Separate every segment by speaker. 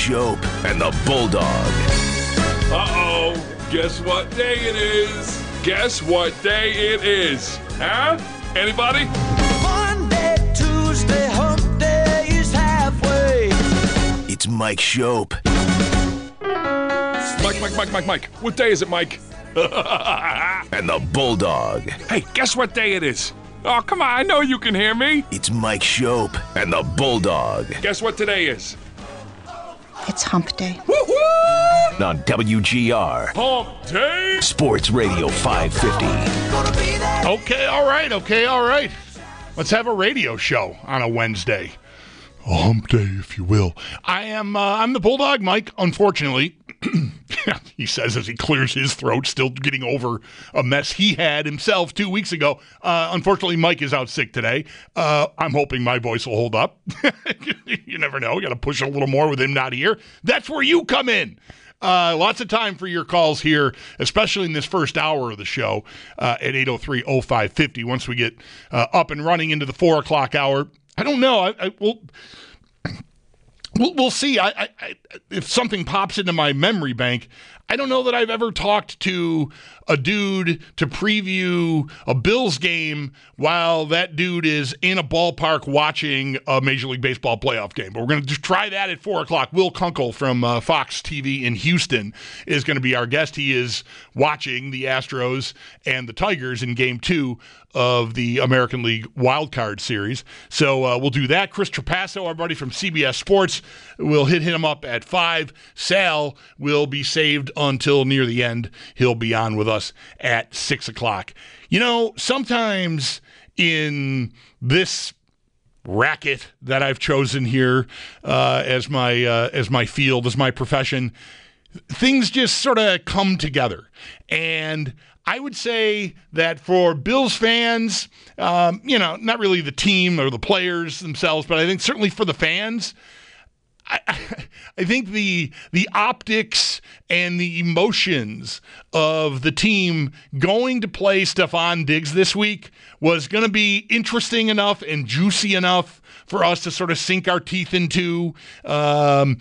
Speaker 1: Shope and the Bulldog.
Speaker 2: Uh-oh. Guess what day it is? Guess what day it is? Huh? Anybody?
Speaker 3: Monday, Tuesday, hump day is halfway.
Speaker 1: It's Mike Shope.
Speaker 2: Mike. What day is it, Mike?
Speaker 1: And the Bulldog.
Speaker 2: Hey, guess what day it is? Oh, come on, I know you can hear me.
Speaker 1: It's Mike Shope and the Bulldog.
Speaker 2: Guess what today is?
Speaker 4: It's hump day.
Speaker 2: Woo-hoo!
Speaker 1: On WGR.
Speaker 2: Hump day!
Speaker 1: Sports Radio 550.
Speaker 3: Gonna be there.
Speaker 5: Okay, all right. Let's have a radio show on a Wednesday. A hump day, if you will. I'm the Bulldog, Mike, unfortunately. He says as he clears his throat, still getting over a mess he had himself 2 weeks ago. Unfortunately, Mike is out sick today. I'm hoping my voice will hold up. You never know. You got to push a little more with him not here. That's where you come in. Lots of time for your calls here, especially in this first hour of the show at 803-0550. Once we get up and running into the 4 o'clock hour, I don't know. We'll see. If something pops into my memory bank, I don't know that I've ever talked to a dude to preview a Bills game while that dude is in a ballpark watching a Major League Baseball playoff game. But we're going to try that at 4 o'clock. Will Kunkel from Fox TV in Houston is going to be our guest. He is watching the Astros and the Tigers in Game 2 of the American League Wild Card Series. So we'll do that. Chris Trapasso, our buddy from CBS Sports, we'll hit him up at 5. Sal will be saved until near the end. He'll be on with us at 6 o'clock. You know, sometimes in this racket that I've chosen here as my field, as my profession, things just sort of come together. And I would say that for Bills fans, not really the team or the players themselves, but I think certainly for the fans, I think the optics and the emotions of the team going to play Stephon Diggs this week was going to be interesting enough and juicy enough for us to sort of sink our teeth into. I'm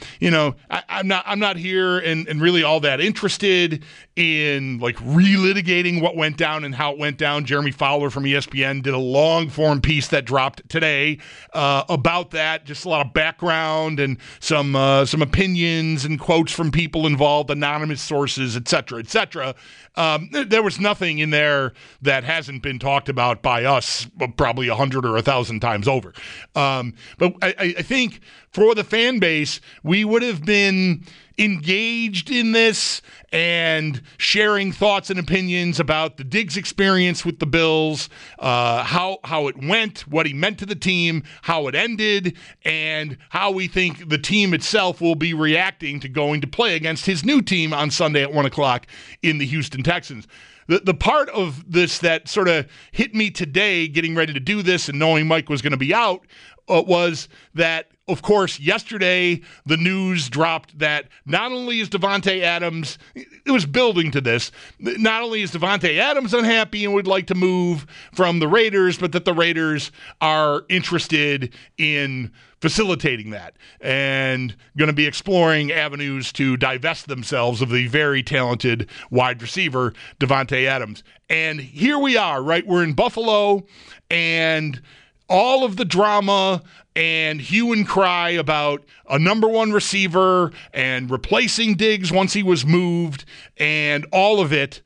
Speaker 5: not here and really all that interested in like relitigating what went down and how it went down. Jeremy Fowler from ESPN did a long form piece that dropped today about that. Just a lot of background and some opinions and quotes from people involved, anonymous sources, et cetera, et cetera. There was nothing in there that hasn't been talked about by us probably 100 or 1,000 times over. But I think for the fan base, we would have been engaged in this and sharing thoughts and opinions about the Diggs experience with the Bills, how it went, what he meant to the team, how it ended, and how we think the team itself will be reacting to going to play against his new team on Sunday at 1 o'clock in the Houston Texans. The part of this that sort of hit me today, getting ready to do this and knowing Mike was going to be out, was that, of course, yesterday the news dropped that not only is Davante Adams, it was building to this, not only is Davante Adams unhappy and would like to move from the Raiders, but that the Raiders are interested in facilitating that and going to be exploring avenues to divest themselves of the very talented wide receiver, Davante Adams. And here we are, right? We're in Buffalo, and all of the drama and hue and cry about a number one receiver and replacing Diggs once he was moved and all of it,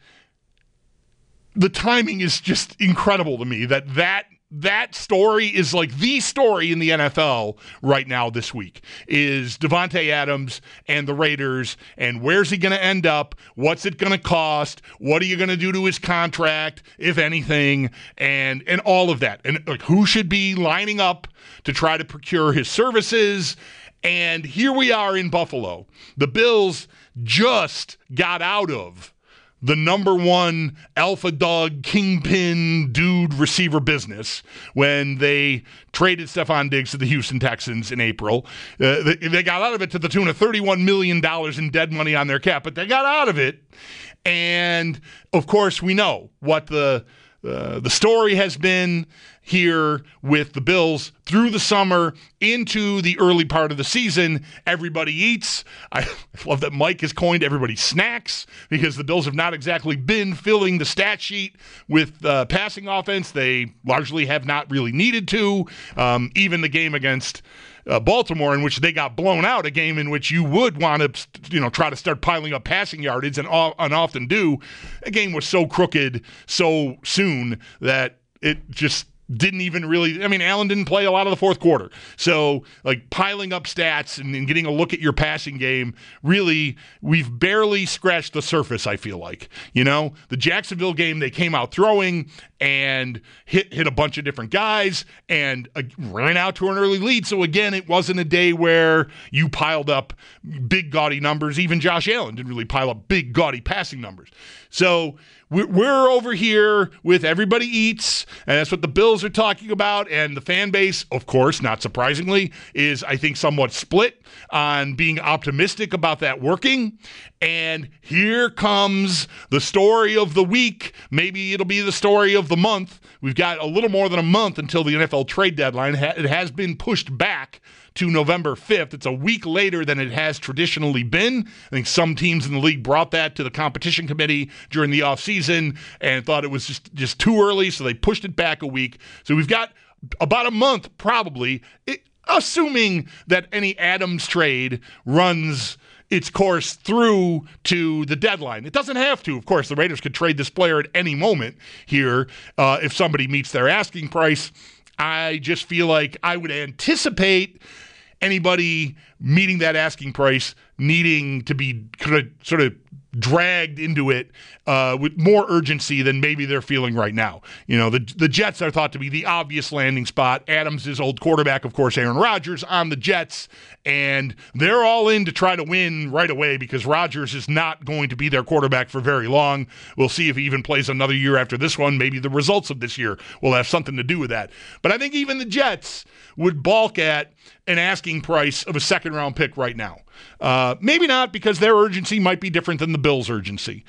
Speaker 5: the timing is just incredible to me that story is like the story in the NFL right now this week is Davante Adams and the Raiders, and where's he going to end up? What's it going to cost? What are you going to do to his contract, if anything, and all of that. And like, who should be lining up to try to procure his services? And here we are in Buffalo. The Bills just got out of the number one alpha dog, kingpin, dude receiver business when they traded Stephon Diggs to the Houston Texans in April. They got out of it to the tune of $31 million in dead money on their cap, but they got out of it. And, of course, we know what the story has been here with the Bills through the summer into the early part of the season. Everybody eats. I love that Mike has coined everybody snacks, because the Bills have not exactly been filling the stat sheet with passing offense. They largely have not really needed to. Even the game against Baltimore, in which they got blown out, a game in which you would want to, try to start piling up passing yardage and often do. A game was so crooked so soon that it just didn't even really, Allen didn't play a lot of the fourth quarter. So, piling up stats and getting a look at your passing game, really, we've barely scratched the surface, I feel like. The Jacksonville game, they came out throwing and hit a bunch of different guys and ran out to an early lead. So, again, it wasn't a day where you piled up big, gaudy numbers. Even Josh Allen didn't really pile up big, gaudy passing numbers. So, we're over here with everybody eats, and that's what the Bills are talking about. And the fan base, of course, not surprisingly, is, I think, somewhat split on being optimistic about that working. And here comes the story of the week. Maybe it'll be the story of the month. We've got a little more than a month until the NFL trade deadline. It has been pushed back to November 5th. It's a week later than it has traditionally been. I think some teams in the league brought that to the competition committee during the offseason and thought it was just too early, so they pushed it back a week. So we've got about a month, probably, assuming that any Adams trade runs its course through to the deadline. It doesn't have to. Of course, the Raiders could trade this player at any moment here if somebody meets their asking price. I just feel like I would anticipate anybody meeting that asking price needing to be sort of dragged into it with more urgency than maybe they're feeling right now. The Jets are thought to be the obvious landing spot. Adams' old quarterback, of course, Aaron Rodgers, on the Jets, and they're all in to try to win right away because Rodgers is not going to be their quarterback for very long. We'll see if he even plays another year after this one. Maybe the results of this year will have something to do with that. But I think even the Jets would balk at an asking price of a second-round pick right now. Maybe not, because their urgency might be different than the Bills' urgency.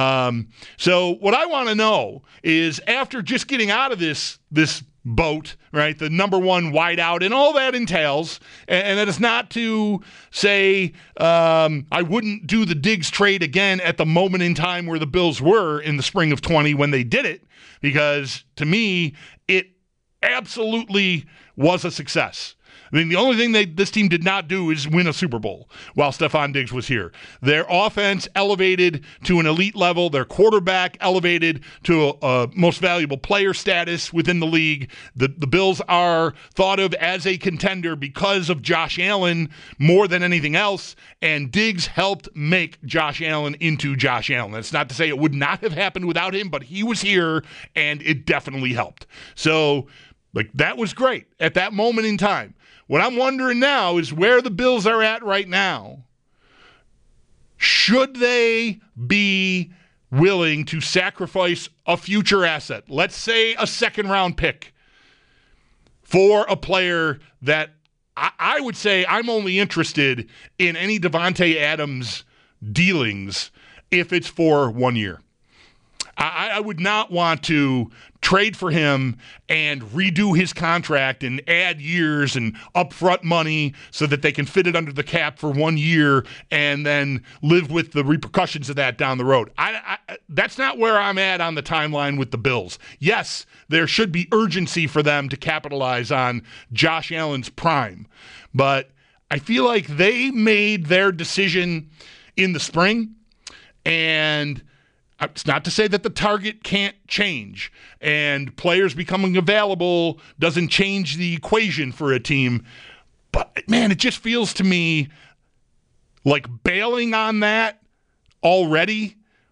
Speaker 5: So what I want to know is, after just getting out of this boat, right, the number one wideout and all that entails, and that is not to say I wouldn't do the Diggs trade again at the moment in time where the Bills were in the spring of 20 when they did it, because to me, it absolutely was a success. The only thing this team did not do is win a Super Bowl while Stephon Diggs was here. Their offense elevated to an elite level. Their quarterback elevated to a most valuable player status within the league. The Bills are thought of as a contender because of Josh Allen more than anything else, and Diggs helped make Josh Allen into Josh Allen. That's not to say it would not have happened without him, but he was here, and it definitely helped. So, that was great at that moment in time. What I'm wondering now is where the Bills are at right now. Should they be willing to sacrifice a future asset, let's say a second-round pick, for a player that I would say I'm only interested in any Davante Adams dealings if it's for 1 year? I would not want to trade for him and redo his contract and add years and upfront money so that they can fit it under the cap for 1 year and then live with the repercussions of that down the road. That's not where I'm at on the timeline with the Bills. Yes, there should be urgency for them to capitalize on Josh Allen's prime, but I feel like they made their decision in the spring, and it's not to say that the target can't change, and players becoming available doesn't change the equation for a team. But, man, it just feels to me like bailing on that already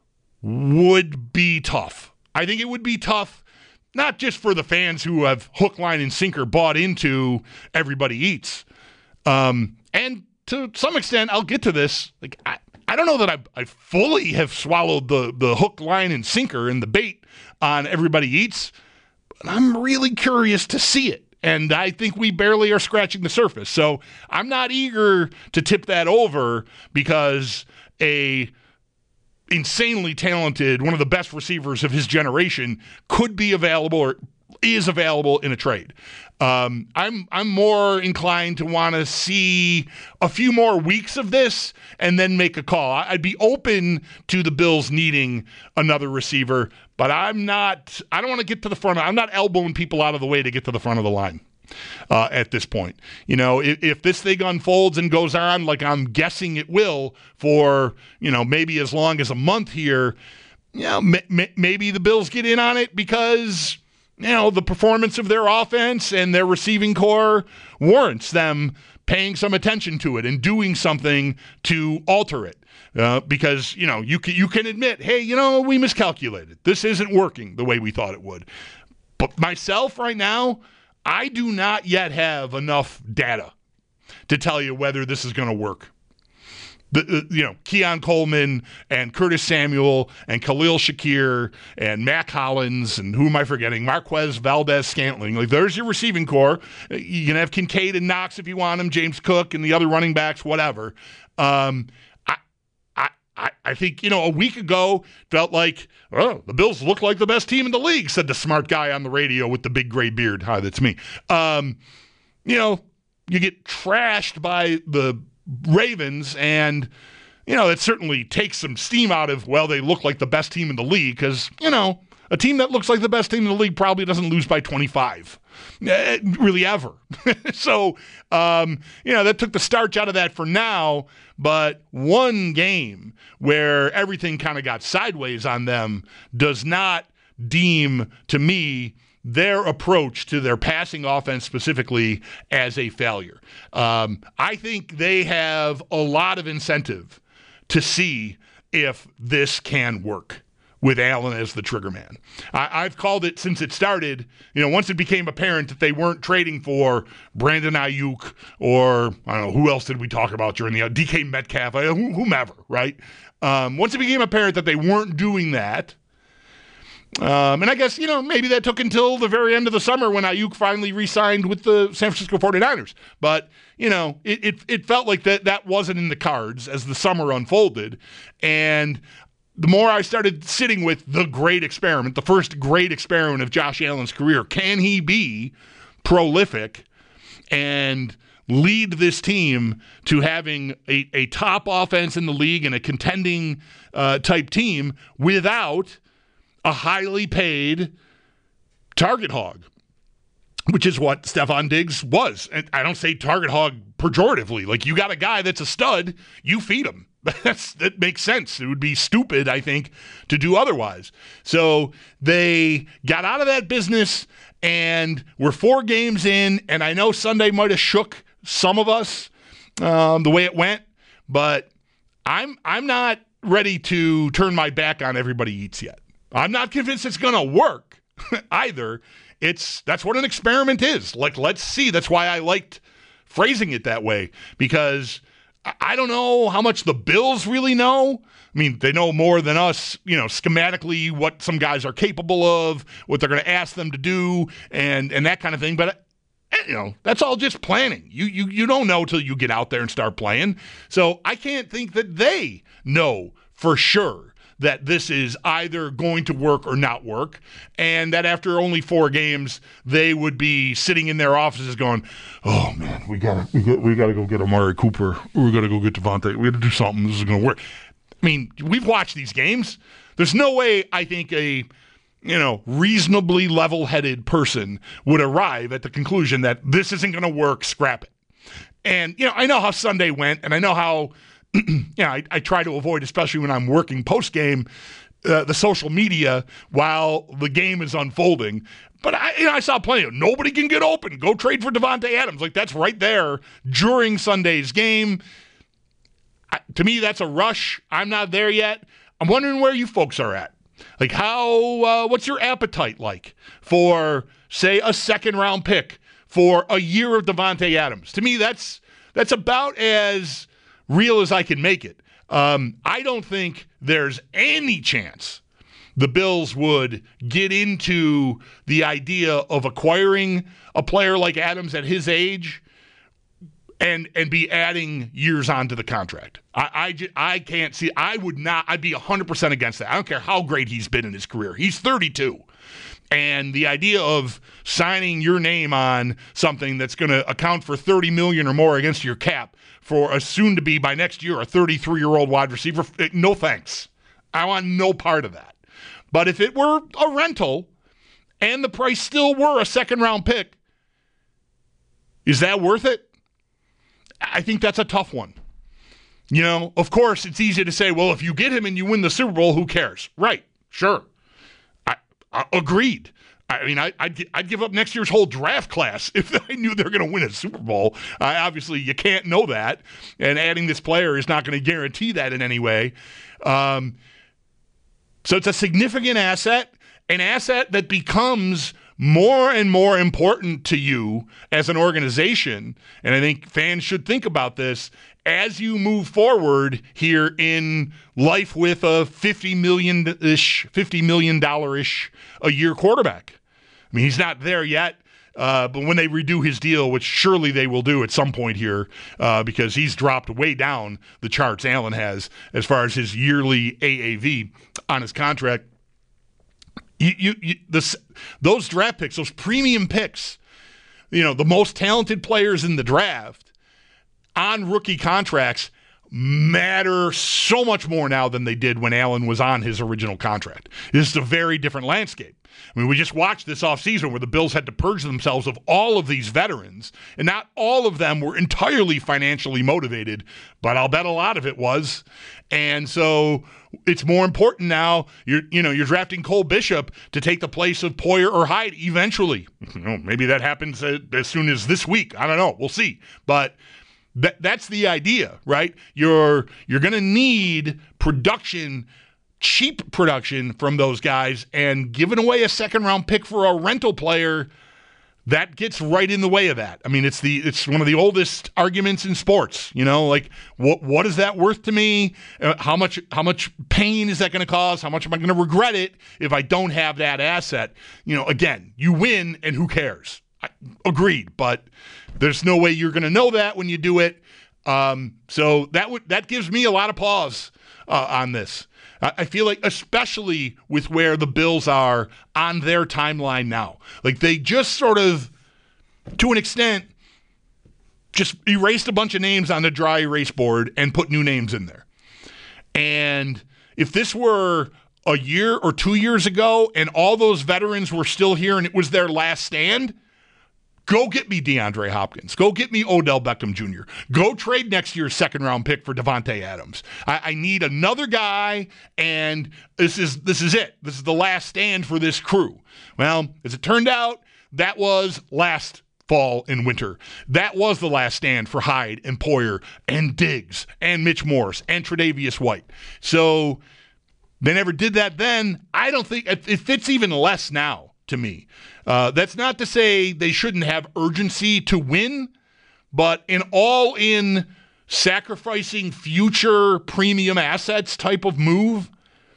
Speaker 5: would be tough. I think it would be tough, not just for the fans who have hook, line, and sinker bought into Everybody Eats. And to some extent, I'll get to this, I don't know that I fully have swallowed the hook, line, and sinker and the bait on Everybody Eats, but I'm really curious to see it. And I think we barely are scratching the surface. So I'm not eager to tip that over because a insanely talented, one of the best receivers of his generation, could be available, or is available in a trade. I'm more inclined to want to see a few more weeks of this and then make a call. I'd be open to the Bills needing another receiver, but I don't want to get to the front. I'm not elbowing people out of the way to get to the front of the line at this point. If this thing unfolds and goes on like I'm guessing it will for, maybe as long as a month here, maybe the Bills get in on it because the performance of their offense and their receiving core warrants them paying some attention to it and doing something to alter it. Because, you can admit, hey, we miscalculated. This isn't working the way we thought it would. But myself right now, I do not yet have enough data to tell you whether this is going to work. Keon Coleman and Curtis Samuel and Khalil Shakir and Mac Hollins and who am I forgetting? Marquez Valdez-Scantling. Like, there's your receiving core. You can have Kincaid and Knox if you want them, James Cook and the other running backs, whatever. I think, a week ago felt like, the Bills look like the best team in the league, said the smart guy on the radio with the big gray beard. Hi, that's me. You get trashed by the Ravens, and it certainly takes some steam out of, they look like the best team in the league, because a team that looks like the best team in the league probably doesn't lose by 25 really ever. So that took the starch out of that for now, but one game where everything kind of got sideways on them does not deem to me their approach to their passing offense specifically as a failure. I think they have a lot of incentive to see if this can work with Allen as the trigger man. I've called it since it started, once it became apparent that they weren't trading for Brandon Ayuk or, I don't know, who else did we talk about during the DK Metcalf, whomever, right? Once it became apparent that they weren't doing that, and I guess, maybe that took until the very end of the summer when Ayuk finally re-signed with the San Francisco 49ers. But, it felt like that wasn't in the cards as the summer unfolded. And the more I started sitting with the great experiment, the first great experiment of Josh Allen's career, can he be prolific and lead this team to having a top offense in the league and a contending type team without a highly paid target hog, which is what Stephon Diggs was. And I don't say target hog pejoratively. Like, you got a guy that's a stud, you feed him. That makes sense. It would be stupid, I think, to do otherwise. So they got out of that business, and we're 4 games in, and I know Sunday might have shook some of us the way it went, but I'm not ready to turn my back on everybody eats yet. I'm not convinced it's going to work either. That's what an experiment is. Like, let's see. That's why I liked phrasing it that way, because I don't know how much the Bills really know. I mean, they know more than us, schematically what some guys are capable of, what they're going to ask them to do, and that kind of thing. But, that's all just planning. You don't know till you get out there and start playing. So I can't think that they know for sure that this is either going to work or not work, and that after only 4 games, they would be sitting in their offices going, "Oh man, we gotta go get Amari Cooper. We gotta go get Devontae. We got to do something. This is going to work." I mean, we've watched these games. There's no way I think a reasonably level-headed person would arrive at the conclusion that this isn't going to work. Scrap it. And I know how Sunday went, and I know how. I try to avoid, especially when I'm working post-game, the social media while the game is unfolding. But I saw plenty of nobody can get open. Go trade for Davante Adams. Like, that's right there during Sunday's game. To me, that's a rush. I'm not there yet. I'm wondering where you folks are at. Like, what's your appetite like for, say, a second-round pick for a year of Davante Adams? To me, that's about as real as I can make it. I don't think there's any chance the Bills would get into the idea of acquiring a player like Adams at his age and be adding years onto the contract. I can't see. I would not. I'd be 100% against that. I don't care how great he's been in his career. He's 32. And the idea of signing your name on something that's going to account for $30 million or more against your cap for a soon-to-be, by next year, a 33-year-old wide receiver, no thanks. I want no part of that. But if it were a rental and the price still were a second-round pick, is that worth it? I think that's a tough one. You know, of course, it's easy to say, well, if you get him and you win the Super Bowl, who cares? Right, sure. Agreed. I mean, I'd give up next year's whole draft class if I knew they're going to win a Super Bowl. Obviously, you can't know that, and adding this player is not going to guarantee that in any way. So it's a significant asset, an asset that becomes more and more important to you as an organization, and I think fans should think about this as you move forward here in life with a $50 million a year quarterback. I mean, he's not there yet, but when they redo his deal, which surely they will do at some point here, because he's dropped way down the charts, Allen has, as far as his yearly AAV on his contract. Those draft picks, those premium picks, you know, the most talented players in the draft on rookie contracts matter so much more now than they did when Allen was on his original contract. This is a very different landscape. I mean, we just watched this offseason where the Bills had to purge themselves of all of these veterans, and not all of them were entirely financially motivated, but I'll bet a lot of it was. And so it's more important now. You're drafting Cole Bishop to take the place of Poyer or Hyde eventually. Maybe that happens as soon as this week. I don't know. We'll see. But that's the idea, right? You're going to need production, cheap production from those guys, and giving away a second-round pick for a rental player, that gets right in the way of that. I mean, it's one of the oldest arguments in sports. You know, like what is that worth to me? How much pain is that going to cause? How much am I going to regret it if I don't have that asset? You know, again, you win, and who cares? Agreed, but there's no way you're going to know that when you do it. So that gives me a lot of pause on this. I feel like, especially with where the Bills are on their timeline now, like they just sort of, to an extent, just erased a bunch of names on the dry erase board and put new names in there. And if this were a year or 2 years ago and all those veterans were still here and it was their last stand, go get me DeAndre Hopkins. Go get me Odell Beckham Jr. Go trade next year's second-round pick for Devontae Adams. I need another guy, and this is it. This is the last stand for this crew. Well, as it turned out, that was last fall and winter. That was the last stand for Hyde and Poyer and Diggs and Mitch Morse and Tre'Davious White. So they never did that then. I don't think it fits even less now to me. That's not to say they shouldn't have urgency to win, but in all-in sacrificing future premium assets type of move,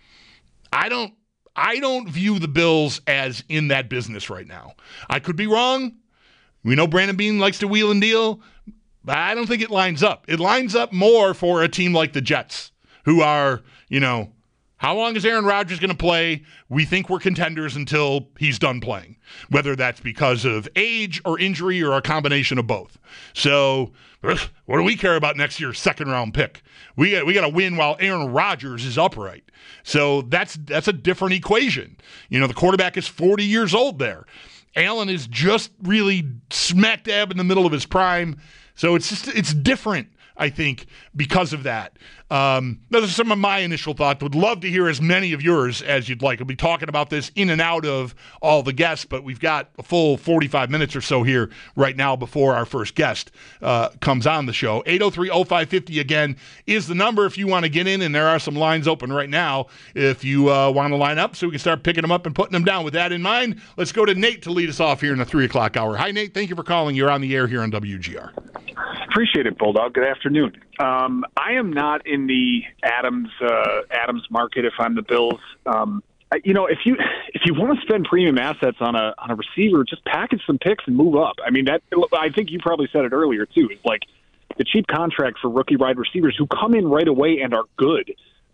Speaker 5: I don't view the Bills as in that business right now. I could be wrong. We know Brandon Beane likes to wheel and deal, but I don't think it lines up. It lines up more for a team like the Jets, who are, how long is Aaron Rodgers going to play? We think we're contenders until he's done playing, whether that's because of age or injury or a combination of both. So what do we care about next year's second-round pick? We got to win while Aaron Rodgers is upright. So that's a different equation. The quarterback is 40 years old there. Allen is just really smack dab in the middle of his prime. So it's different, I think, because of that. Those are some of my initial thoughts. Would love to hear as many of yours as you'd like. I'll be talking about this in and out of all the guests, but we've got a full 45 minutes or so here right now before our first guest comes on the show. 803-0550 again is the number if you want to get in, and there are some lines open right now if you want to line up so we can start picking them up and putting them down. With that in mind, let's go to Nate to lead us off here in the 3 o'clock hour. Hi, Nate. Thank you for calling. You're on the air here on WGR.
Speaker 6: Appreciate it, Bulldog. Good afternoon. I am not in the Adams market if I'm the Bills. If you want to spend premium assets on a receiver, just package some picks and move up. I mean, I think you probably said it earlier too. It's like the cheap contract for rookie wide receivers who come in right away and are good.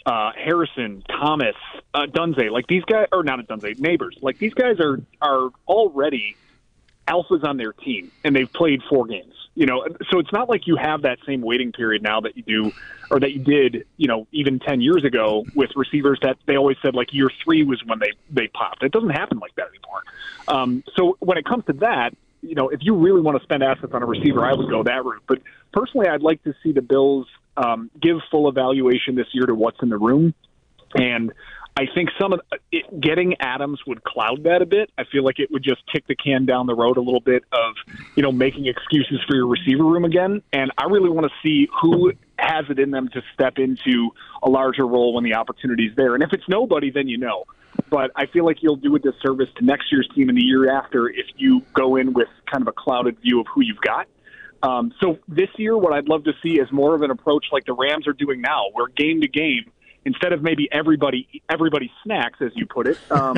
Speaker 6: Harrison, Thomas, Dunze, like these guys, or not Dunze, Neighbors, like these guys are already alphas on their team, and they've played 4 games. So it's not like you have that same waiting period now that you do, or that you did, even 10 years ago with receivers that they always said like year 3 was when they popped. It doesn't happen like that anymore. So when it comes to that, if you really want to spend assets on a receiver, I would go that route. But personally, I'd like to see the Bills give full evaluation this year to what's in the room. And I think getting Adams would cloud that a bit. I feel like it would just kick the can down the road a little bit of, making excuses for your receiver room again. And I really want to see who has it in them to step into a larger role when the opportunity is there. And if it's nobody, then But I feel like you'll do a disservice to next year's team and the year after if you go in with kind of a clouded view of who you've got. So this year, what I'd love to see is more of an approach like the Rams are doing now, where game to game, instead of maybe everybody snacks, as you put it,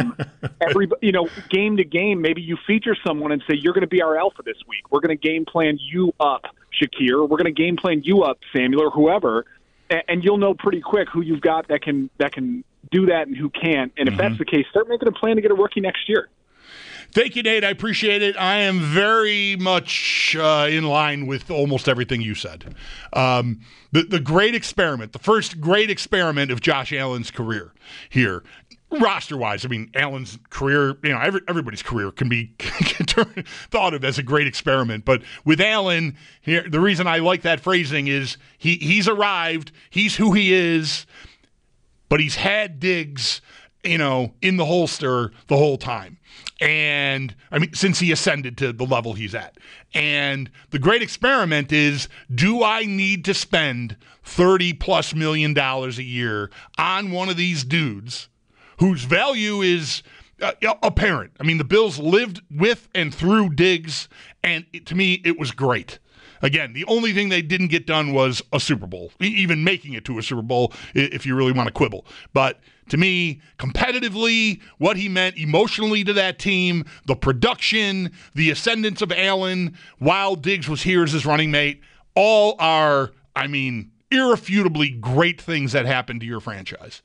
Speaker 6: game to game, maybe you feature someone and say, you're going to be our alpha this week. We're going to game plan you up, Shakir. We're going to game plan you up, Samuel, or whoever, and you'll know pretty quick who you've got that can do that and who can't. And if that's the case, start making a plan to get a rookie next year.
Speaker 5: Thank you, Nate. I appreciate it. I am very much in line with almost everything you said. The great experiment, the first great experiment of Josh Allen's career here, roster-wise. I mean, Allen's career, everybody's career can be thought of as a great experiment. But with Allen, here, the reason I like that phrasing is he's arrived, he's who he is, but he's had Diggs, in the holster the whole time. And I mean, since he ascended to the level he's at. And the great experiment is, do I need to spend $30+ million a year on one of these dudes whose value is apparent? I mean, the Bills lived with and through Diggs, and to me, it was great. Again, the only thing they didn't get done was a Super Bowl, even making it to a Super Bowl, if you really want to quibble. But to me, competitively, what he meant emotionally to that team, the production, the ascendance of Allen while Diggs was here as his running mate, all are, irrefutably great things that happened to your franchise.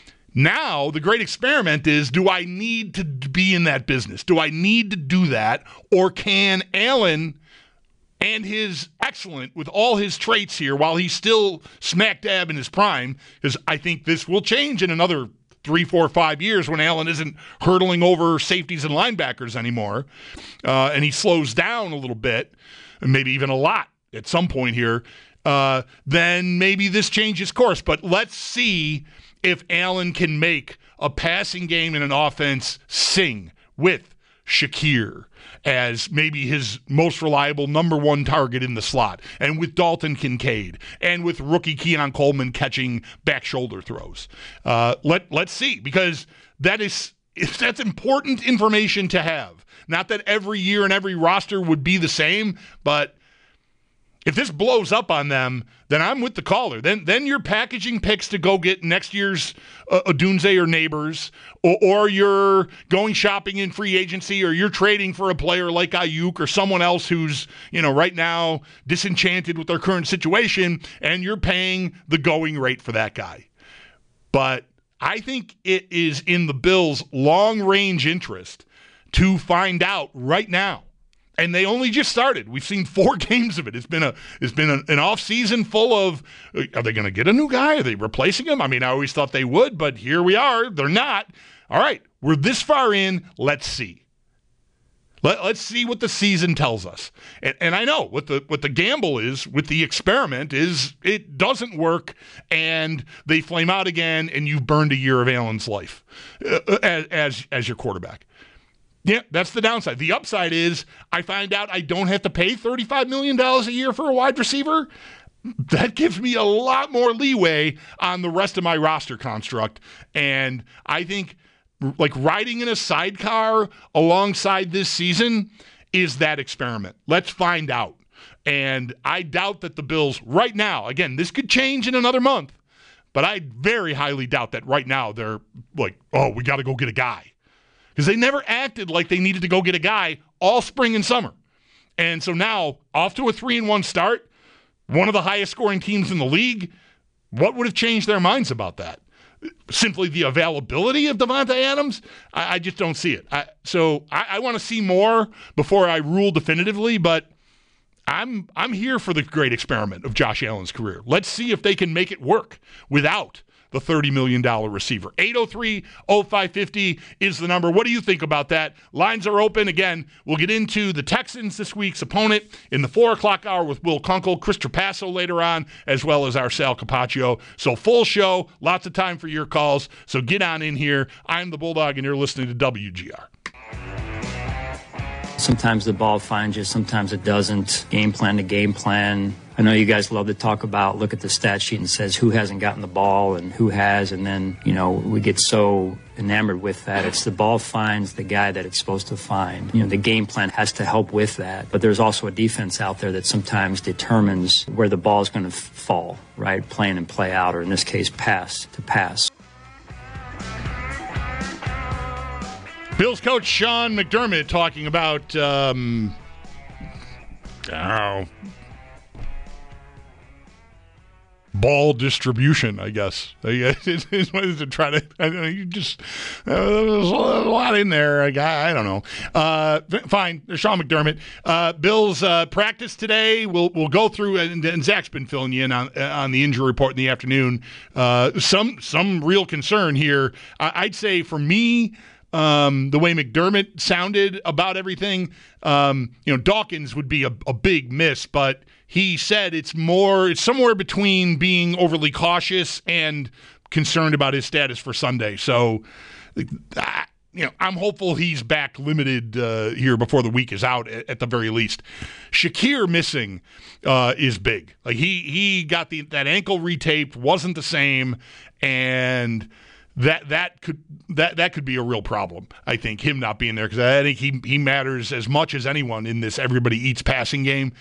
Speaker 5: Now, the great experiment is, do I need to be in that business? Do I need to do that? Or can Allen and his excellent with all his traits here while he's still smack dab in his prime, because I think this will change in another 3, 4, 5 years when Allen isn't hurdling over safeties and linebackers anymore, and he slows down a little bit, and maybe even a lot at some point here, then maybe this changes course. But let's see if Allen can make a passing game and an offense sing with Shakir as maybe his most reliable number 1 target in the slot, and with Dalton Kincaid, and with rookie Keon Coleman catching back shoulder throws. Let's see, because that's important information to have. Not that every year and every roster would be the same, but if this blows up on them, then I'm with the caller. Then you're packaging picks to go get next year's Odunze or Neighbors, or you're going shopping in free agency, or you're trading for a player like Ayuk or someone else who's, right now disenchanted with their current situation, and you're paying the going rate for that guy. But I think it is in the Bills' long-range interest to find out right now. And they only just started. We've seen 4 games of it. It's been an off season full of, are they going to get a new guy? Are they replacing him? I always thought they would, but here we are. They're not. All right, we're this far in. Let's see. Let's see what the season tells us. And I know what the gamble is with the experiment is it doesn't work, and they flame out again, and you've burned a year of Allen's life as your quarterback. Yeah, that's the downside. The upside is I find out I don't have to pay $35 million a year for a wide receiver. That gives me a lot more leeway on the rest of my roster construct. And I think like riding in a sidecar alongside this season is that experiment. Let's find out. And I doubt that the Bills right now, again, this could change in another month, but I very highly doubt that right now they're like, oh, we got to go get a guy. Because they never acted like they needed to go get a guy all spring and summer. And so now, off to a 3-1 start, one of the highest scoring teams in the league, what would have changed their minds about that? simply the availability of Davante Adams, I just don't see it. So I want to see more before I rule definitively, but I'm here for the great experiment of Josh Allen's career. Let's see if they can make it work without the $30 million receiver. 803-0550 is the number. What do you think about that? Lines are open. Again, we'll get into the Texans, this week's opponent, in the 4 o'clock hour with Will Kunkel, Chris Trapasso later on, as well as our Sal Capaccio. So full show, lots of time for your calls. So get on in here. I'm the Bulldog, and you're listening to WGR.
Speaker 7: Sometimes the ball finds you, sometimes it doesn't. Game plan to game plan. I know you guys love to talk about, look at the stat sheet and says who hasn't gotten the ball and who has, and then, we get so enamored with that. It's the ball finds the guy that it's supposed to find. The game plan has to help with that. But there's also a defense out there that sometimes determines where the ball is going to fall, right? Play in and play out, or in this case, pass to pass.
Speaker 5: Bills coach Sean McDermott talking about, ball distribution, I guess. There's a lot in there. I don't know. Fine. Sean McDermott. Bills practice today. We'll go through, and Zach's been filling you in on the injury report in the afternoon. Some real concern here. I'd say for me, the way McDermott sounded about everything, Dawkins would be a big miss, but he said it's somewhere between being overly cautious and concerned about his status for Sunday. So, I'm hopeful he's back limited here before the week is out at the very least. Shakir missing is big. Like he got that ankle retaped, wasn't the same, and that could be a real problem. I think him not being there, because I think he matters as much as anyone in this everybody eats passing game.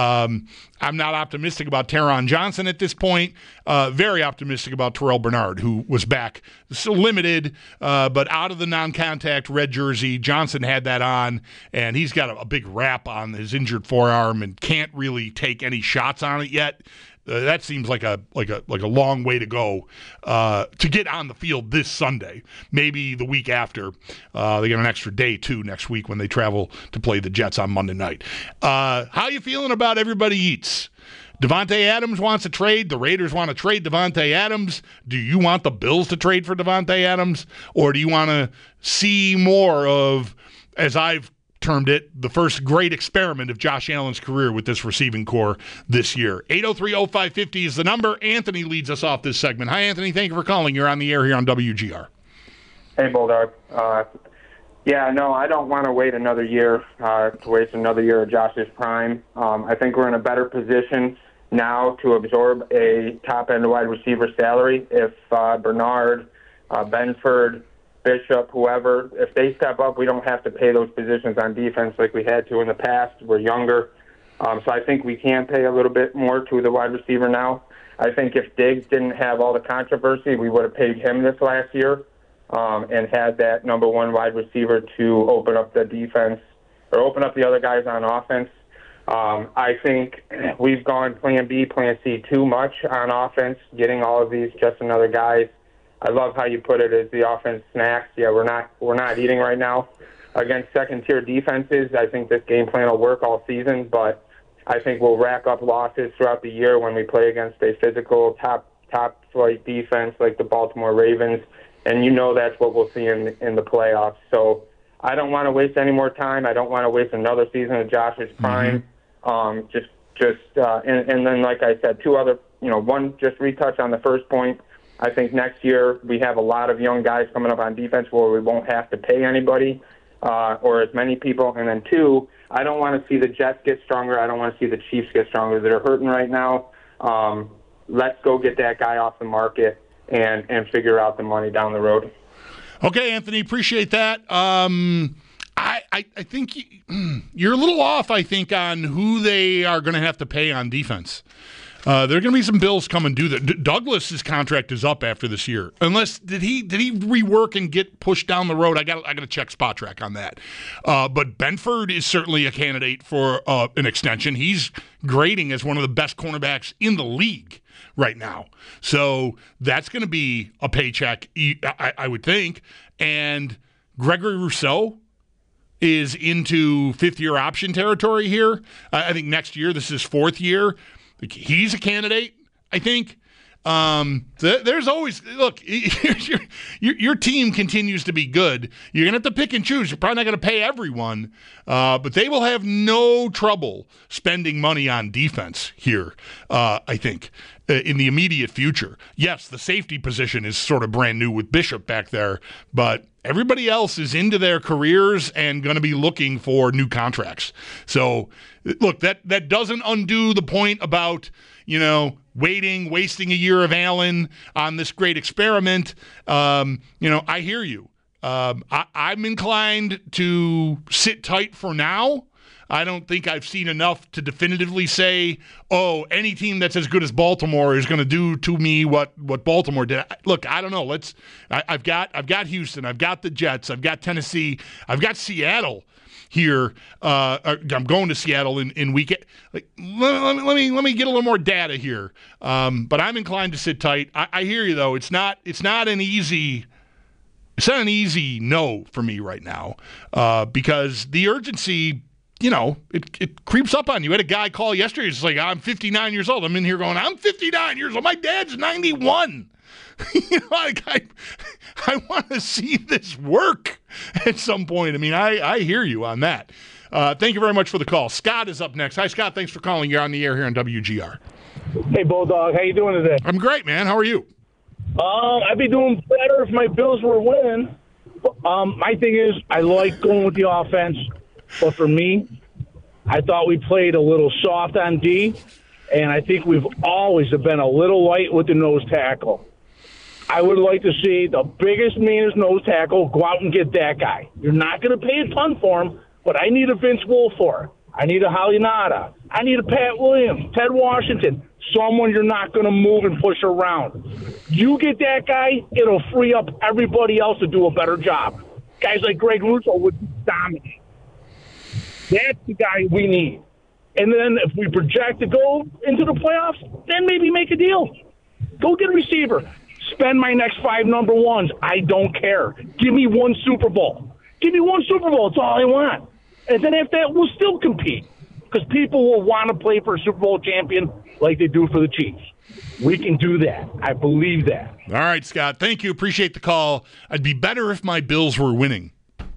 Speaker 5: I'm not optimistic about Taron Johnson at this point. Very optimistic about Terrell Bernard, who was back, so limited, but out of the non-contact red jersey. Johnson had that on, and he's got a big wrap on his injured forearm and can't really take any shots on it yet. That seems like a long way to go to get on the field this Sunday. Maybe the week after. They get an extra day, too, next week when they travel to play the Jets on Monday night. How you feeling about everybody eats? Davante Adams wants a trade. The Raiders want to trade Davante Adams. Do you want the Bills to trade for Davante Adams? Or do you want to see more of, as I've termed it, the first great experiment of Josh Allen's career with this receiving core this year? 803-0550 is the number. Anthony leads us off this segment. Hi, Anthony. Thank you for calling. You're on the air here on WGR.
Speaker 8: Hey, Bulldog. I don't want to wait another year to waste another year of Josh's prime. I think we're in a better position now to absorb a top-end wide receiver salary if Bernard, Benford, Bishop, whoever, if they step up, we don't have to pay those positions on defense like we had to in the past. We're younger. So I think we can pay a little bit more to the wide receiver now. I think if Diggs didn't have all the controversy, we would have paid him this last year and had that number one wide receiver to open up the defense or open up the other guys on offense. I think we've gone plan B, plan C too much on offense, getting all of these just another guys. I love how you put it as the offense snacks. Yeah, we're not eating right now against second-tier defenses. I think this game plan will work all season, but I think we'll rack up losses throughout the year when we play against a physical top-flight defense like the Baltimore Ravens, and that's what we'll see in the playoffs. So I don't want to waste any more time. I don't want to waste another season of Josh's prime. And then, like I said, two other, one, just retouch on the first point. I think next year we have a lot of young guys coming up on defense where we won't have to pay anybody or as many people. And then two, I don't want to see the Jets get stronger. I don't want to see the Chiefs get stronger. They're hurting right now. Let's go get that guy off the market and figure out the money down the road.
Speaker 5: Okay, Anthony, appreciate that. I think you're a little off, I think, on who they are going to have to pay on defense. There are going to be some Bills come and do that. Douglas's contract is up after this year. Unless did he rework and get pushed down the road? I got to check Spot Track on that. But Benford is certainly a candidate for an extension. He's grading as one of the best cornerbacks in the league. right now. So that's going to be a paycheck, I would think. And Gregory Rousseau is into fifth-year option territory here. I think next year, this is his fourth year. He's a candidate, I think. There's always, look, your team continues to be good. You're going to have to pick and choose. You're probably not going to pay everyone, but they will have no trouble spending money on defense here, I think, in the immediate future. Yes, the safety position is sort of brand new with Bishop back there, but everybody else is into their careers and going to be looking for new contracts. So, look, that doesn't undo the point about, wasting a year of Allen on this great experiment. I hear you. I'm inclined to sit tight for now. I don't think I've seen enough to definitively say, any team that's as good as Baltimore is going to do to me what Baltimore did. Look, I don't know. I've got Houston. I've got the Jets. I've got Tennessee. I've got Seattle here. I'm going to Seattle in weekend. Let me get a little more data here. But I'm inclined to sit tight. I hear you though. It's not an easy no for me right now because the urgency. It creeps up on you. I had a guy call yesterday. It's like, I'm 59 years old. I'm in here going, I'm 59 years old. My dad's 91. I want to see this work at some point. I mean, I hear you on that. Thank you very much for the call. Scott is up next. Hi, Scott. Thanks for calling. You're on the air here on WGR.
Speaker 9: Hey, Bulldog. How you doing today?
Speaker 5: I'm great, man. How are you?
Speaker 9: I'd be doing better if my Bills were winning. My thing is, I like going with the offense. But for me, I thought we played a little soft on D, and I think we've always been a little light with the nose tackle. I would like to see the biggest, meanest nose tackle go out and get that guy. You're not going to pay a ton for him, but I need a Vince Wilfork. I need a Halinata. I need a Pat Williams, Ted Washington, someone you're not going to move and push around. You get that guy, it'll free up everybody else to do a better job. Guys like Greg Russo would dominate. That's the guy we need. And then if we project to go into the playoffs, then maybe make a deal. Go get a receiver. Spend my next 5 number ones. I don't care. Give me one Super Bowl. Give me one Super Bowl. That's all I want. And then after that, we'll still compete. Because people will want to play for a Super Bowl champion like they do for the Chiefs. We can do that. I believe that.
Speaker 5: All right, Scott. Thank you. Appreciate the call. I'd be better if my Bills were winning.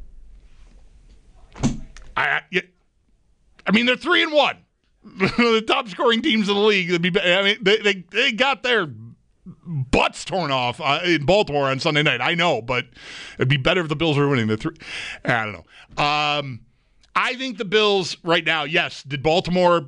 Speaker 5: I mean, they're 3-1. The top scoring teams in the league. They got their butts torn off in Baltimore on Sunday night. I know, but it'd be better if the Bills were winning. I don't know. I think the Bills right now, yes, did Baltimore,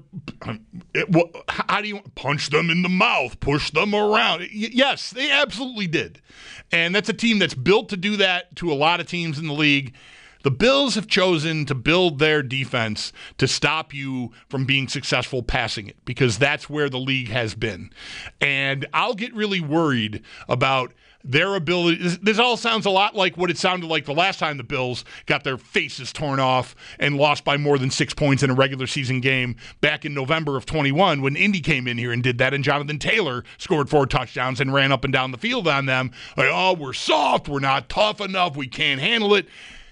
Speaker 5: how do you punch them in the mouth, push them around? Yes, they absolutely did. And that's a team that's built to do that to a lot of teams in the league. The Bills have chosen to build their defense to stop you from being successful passing it because that's where the league has been. And I'll get really worried about their ability. This all sounds a lot like what it sounded like the last time the Bills got their faces torn off and lost by more than 6 points in a regular season game back in November of 21 when Indy came in here and did that, and Jonathan Taylor scored 4 touchdowns and ran up and down the field on them. Like, we're soft, we're not tough enough, we can't handle it.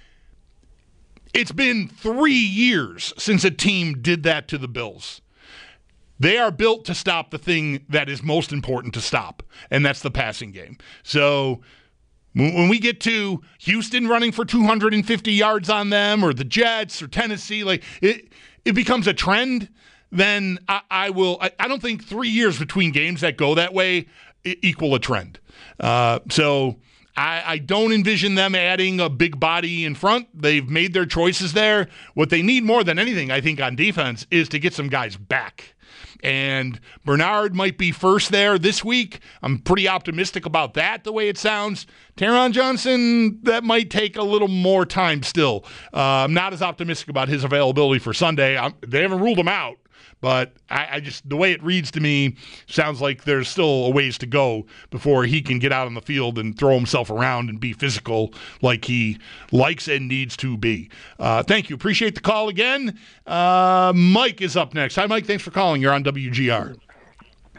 Speaker 5: It's been 3 years since a team did that to the Bills. They are built to stop the thing that is most important to stop, and that's the passing game. So when we get to Houston running for 250 yards on them or the Jets or Tennessee, like it becomes a trend, then I don't think 3 years between games that go that way equal a trend. So I don't envision them adding a big body in front. They've made their choices there. What they need more than anything, I think, on defense is to get some guys back. And Bernard might be first there this week. I'm pretty optimistic about that, the way it sounds. Taron Johnson, that might take a little more time still. I'm not as optimistic about his availability for Sunday. They haven't ruled him out. But I just, the way it reads to me, sounds like there's still a ways to go before he can get out on the field and throw himself around and be physical like he likes and needs to be. Thank you. Appreciate the call again. Mike is up next. Hi, Mike. Thanks for calling. You're on WGR.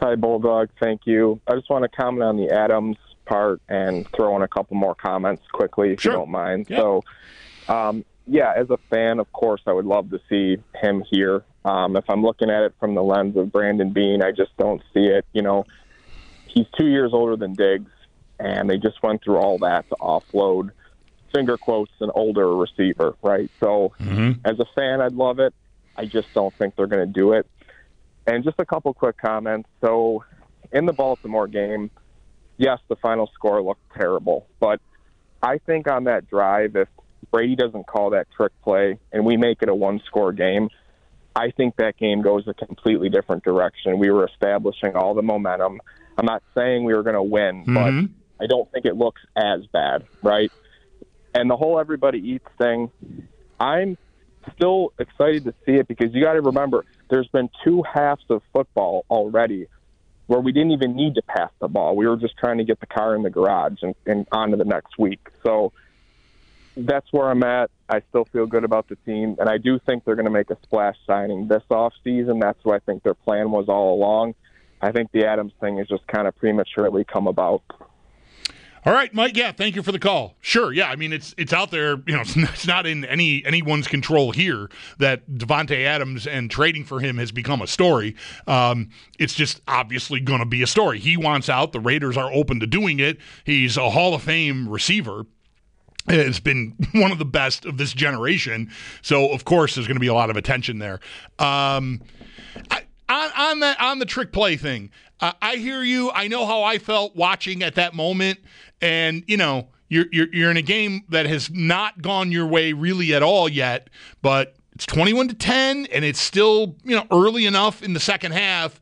Speaker 10: Hi, Bulldog. Thank you. I just want to comment on the Adams part and throw in a couple more comments quickly, if you don't mind.
Speaker 5: Yep.
Speaker 10: So, as a fan, of course, I would love to see him here. If I'm looking at it from the lens of Brandon Beane, I just don't see it. You know, he's 2 years older than Diggs, and they just went through all that to offload, finger quotes, an older receiver, right? So as a fan, I'd love it. I just don't think they're going to do it. And just a couple quick comments. So in the Baltimore game, yes, the final score looked terrible, but I think on that drive, if Brady doesn't call that trick play and we make it a one-score game, I think that game goes a completely different direction. We were establishing all the momentum. I'm not saying we were going to win, but I don't think it looks as bad, right? And the whole everybody eats thing, I'm still excited to see it because you got to remember there's been 2 halves of football already where we didn't even need to pass the ball. We were just trying to get the car in the garage and on to the next week. So that's where I'm at. I still feel good about the team, and I do think they're going to make a splash signing this offseason. That's what I think their plan was all along. I think the Adams thing has just kind of prematurely come about.
Speaker 5: All right, Mike. Yeah, thank you for the call. Sure. Yeah, I mean it's out there. You know, it's not in anyone's control here that Davante Adams and trading for him has become a story. It's just obviously going to be a story. He wants out. The Raiders are open to doing it. He's a Hall of Fame receiver. It's been one of the best of this generation. So of course there's going to be a lot of attention there. On the trick play thing, I hear you. I know how I felt watching at that moment, and you know you're in a game that has not gone your way really at all yet, but it's 21-10, and it's still early enough in the second half.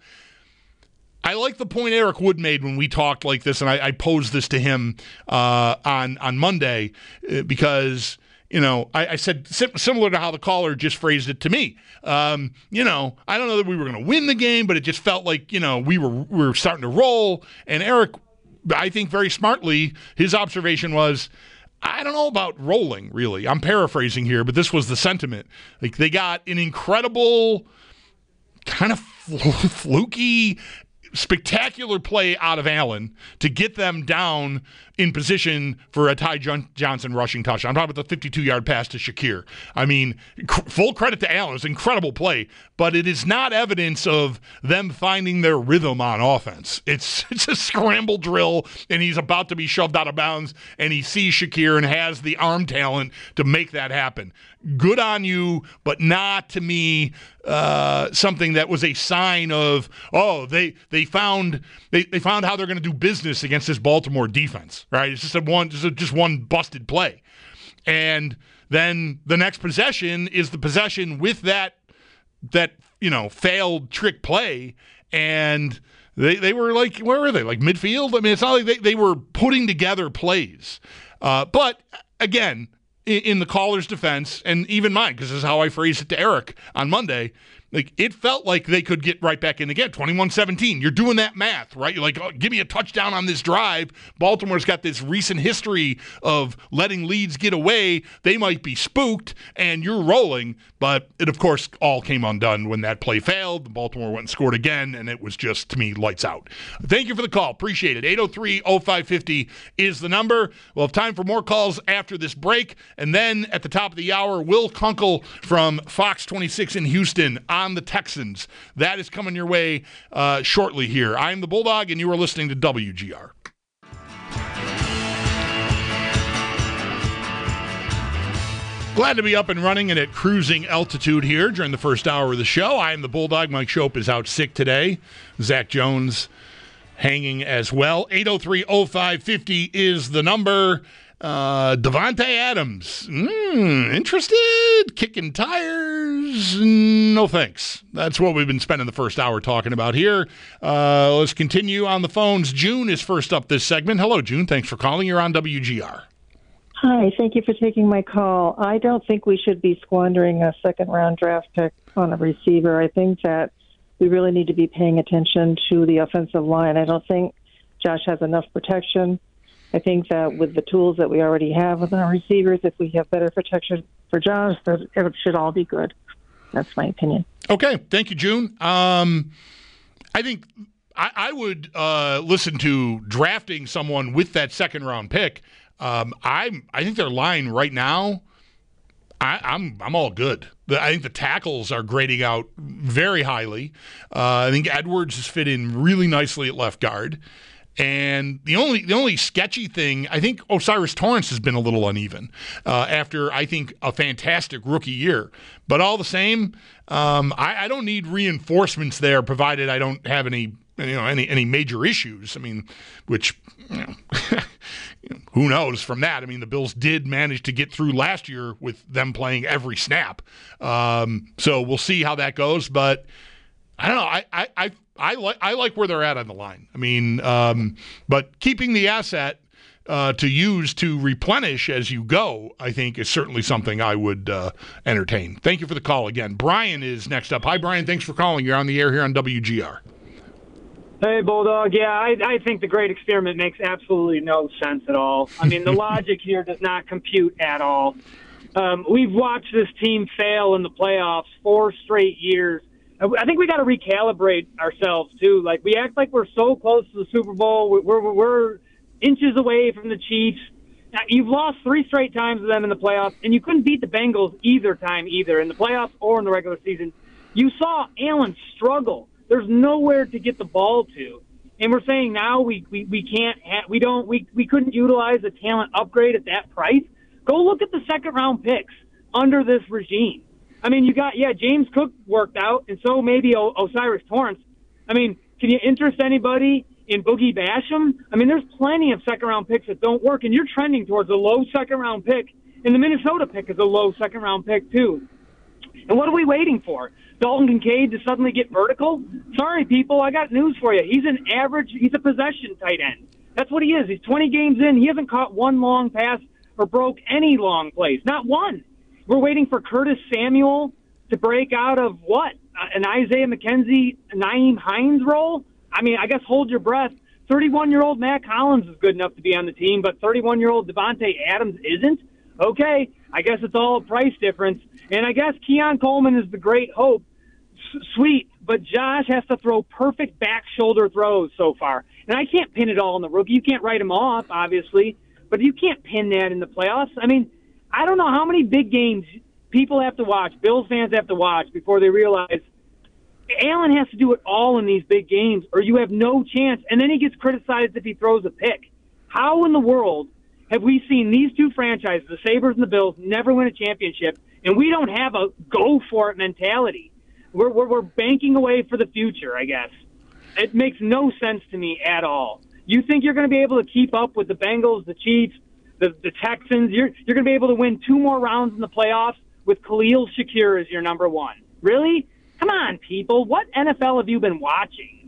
Speaker 5: I like the point Eric Wood made when we talked like this, and I posed this to him on Monday because. I said similar to how the caller just phrased it to me. I don't know that we were going to win the game, but it just felt like, we were starting to roll. And Eric, I think very smartly, his observation was, I don't know about rolling, really. I'm paraphrasing here, but this was the sentiment. Like they got an incredible kind of fluky, spectacular play out of Allen to get them down in position for a Ty Johnson rushing touchdown. I'm talking about the 52-yard pass to Shakir. I mean, full credit to Allen. It was an incredible play, but it is not evidence of them finding their rhythm on offense. It's a scramble drill, and he's about to be shoved out of bounds, and he sees Shakir and has the arm talent to make that happen. Good on you, but not to me something that was a sign of, they found how they're going to do business against this Baltimore defense, right? It's just one busted play. And then the next possession is the possession with that failed trick play, and they were like, where were they? Like midfield? I mean, it's not like they were putting together plays. But again, in the caller's defense, and even mine, because this is how I phrased it to Eric on Monday, like it felt like they could get right back in again, 21-17. You're doing that math, right? You're like, give me a touchdown on this drive. Baltimore's got this recent history of letting leads get away. They might be spooked, and you're rolling. But it, of course, all came undone when that play failed. Baltimore went and scored again, and it was just, to me, lights out. Thank you for the call. Appreciate it. 803-0550 is the number. We'll have time for more calls after this break. And then at the top of the hour, Will Kunkel from Fox 26 in Houston on the Texans. That is coming your way shortly here. I'm the Bulldog, and you are listening to WGR. Glad to be up and running and at cruising altitude here during the first hour of the show. I am the Bulldog. Mike Shope is out sick today. Zach Jones hanging as well. 803-0550 is the number. Davante Adams. Interested? Kicking tires? No thanks. That's what we've been spending the first hour talking about here. Let's continue on the phones. June is first up this segment. Hello, June. Thanks for calling. You're on WGR.
Speaker 11: Hi, thank you for taking my call. I don't think we should be squandering a second-round draft pick on a receiver. I think that we really need to be paying attention to the offensive line. I don't think Josh has enough protection. I think that with the tools that we already have with our receivers, if we have better protection for Josh, it should all be good. That's my opinion.
Speaker 5: Okay. Thank you, June. I think I would listen to drafting someone with that second round pick. I think their line right now, I'm all good. I think the tackles are grading out very highly. I think Edwards has fit in really nicely at left guard. And the only sketchy thing, I think Osiris Torrance has been a little uneven after, I think, a fantastic rookie year. But all the same, I don't need reinforcements there, provided I don't have any major issues. I mean, which who knows from that? I mean, the Bills did manage to get through last year with them playing every snap. So we'll see how that goes. But I don't know. I like where they're at on the line. I mean, but keeping the asset to use to replenish as you go, I think, is certainly something I would entertain. Thank you for the call again. Brian is next up. Hi, Brian. Thanks for calling. You're on the air here on WGR.
Speaker 12: Hey, Bulldog. Yeah, I think the great experiment makes absolutely no sense at all. I mean, the logic here does not compute at all. We've watched this team fail in the playoffs 4 straight years. I think we got to recalibrate ourselves too. Like, we act like we're so close to the Super Bowl. We're inches away from the Chiefs. Now, you've lost 3 straight times to them in the playoffs, and you couldn't beat the Bengals either time, either in the playoffs or in the regular season. You saw Allen struggle. There's nowhere to get the ball to, and we're saying now we couldn't utilize a talent upgrade at that price. Go look at the second round picks under this regime. I mean, you got, James Cook worked out, and so maybe Osiris Torrance. I mean, can you interest anybody in Boogie Basham? I mean, there's plenty of second-round picks that don't work, and you're trending towards a low second-round pick, and the Minnesota pick is a low second-round pick, too. And what are we waiting for? Dalton Kincaid to suddenly get vertical? Sorry, people, I got news for you. He's a possession tight end. That's what he is. He's 20 games in. He hasn't caught one long pass or broke any long plays. Not one. We're waiting for Curtis Samuel to break out of what? An Isaiah McKenzie, Nyheim Hines role? I mean, I guess hold your breath. 31-year-old Matt Collins is good enough to be on the team, but 31-year-old Devontae Adams isn't? Okay, I guess it's all a price difference. And I guess Keon Coleman is the great hope. Sweet, but Josh has to throw perfect back shoulder throws so far. And I can't pin it all on the rookie. You can't write him off, obviously, but you can't pin that in the playoffs. I mean, I don't know how many big games people have to watch, Bills fans have to watch, before they realize Allen has to do it all in these big games or you have no chance. And then he gets criticized if he throws a pick. How in the world have we seen these two franchises, the Sabres and the Bills, never win a championship, and we don't have a go-for-it mentality? We're banking away for the future, I guess. It makes no sense to me at all. You think you're going to be able to keep up with the Bengals, the Chiefs, the Texans? You're going to be able to win 2 more rounds in the playoffs with Khalil Shakir as your number 1. Really? Come on, people. What NFL have you been watching?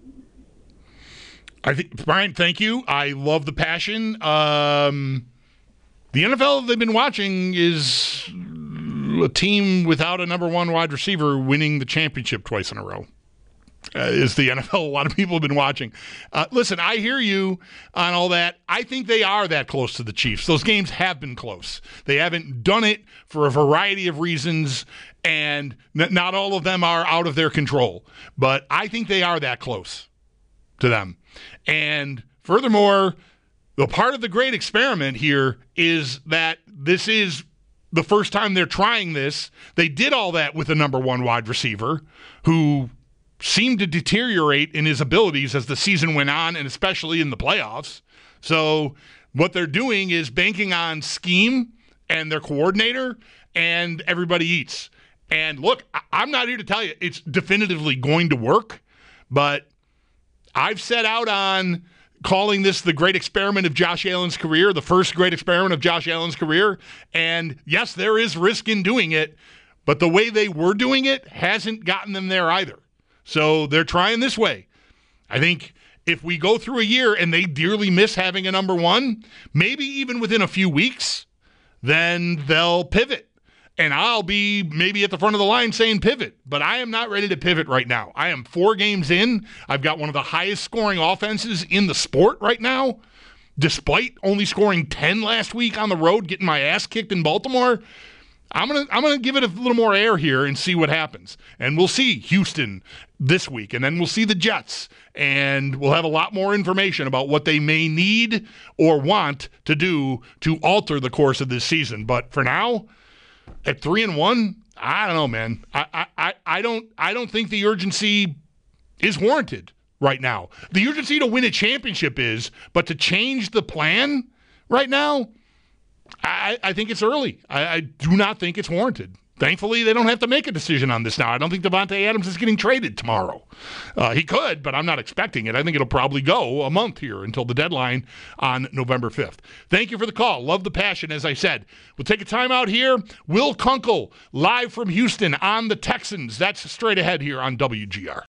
Speaker 5: I think, Brian, thank you. I love the passion. The NFL they've been watching is a team without a number 1 wide receiver winning the championship twice in a row. Is the NFL a lot of people have been watching. Listen, I hear you on all that. I think they are that close to the Chiefs. Those games have been close. They haven't done it for a variety of reasons, and not all of them are out of their control. But I think they are that close to them. And furthermore, the part of the great experiment here is that this is the first time they're trying this. They did all that with a number 1 wide receiver who seemed to deteriorate in his abilities as the season went on, and especially in the playoffs. So what they're doing is banking on scheme and their coordinator, and everybody eats. And look, I'm not here to tell you it's definitively going to work, but I've set out on calling this the great experiment of Josh Allen's career, the first great experiment of Josh Allen's career. And yes, there is risk in doing it, but the way they were doing it hasn't gotten them there either. So they're trying this way. I think if we go through a year and they dearly miss having a number 1, maybe even within a few weeks, then they'll pivot. And I'll be maybe at the front of the line saying pivot. But I am not ready to pivot right now. I am 4 games in. I've got one of the highest scoring offenses in the sport right now, despite only scoring 10 last week on the road, getting my ass kicked in Baltimore. I'm gonna give it a little more air here and see what happens. And we'll see Houston this week, and then we'll see the Jets, and we'll have a lot more information about what they may need or want to do to alter the course of this season. But for now, at 3-1, I don't know, man. I don't think the urgency is warranted right now. The urgency to win a championship is, but to change the plan right now, I think it's early. I do not think it's warranted. Thankfully, they don't have to make a decision on this now. I don't think Davante Adams is getting traded tomorrow. He could, but I'm not expecting it. I think it'll probably go a month here until the deadline on November 5th. Thank you for the call. Love the passion, as I said. We'll take a time out here. Will Kunkel, live from Houston on the Texans. That's straight ahead here on WGR.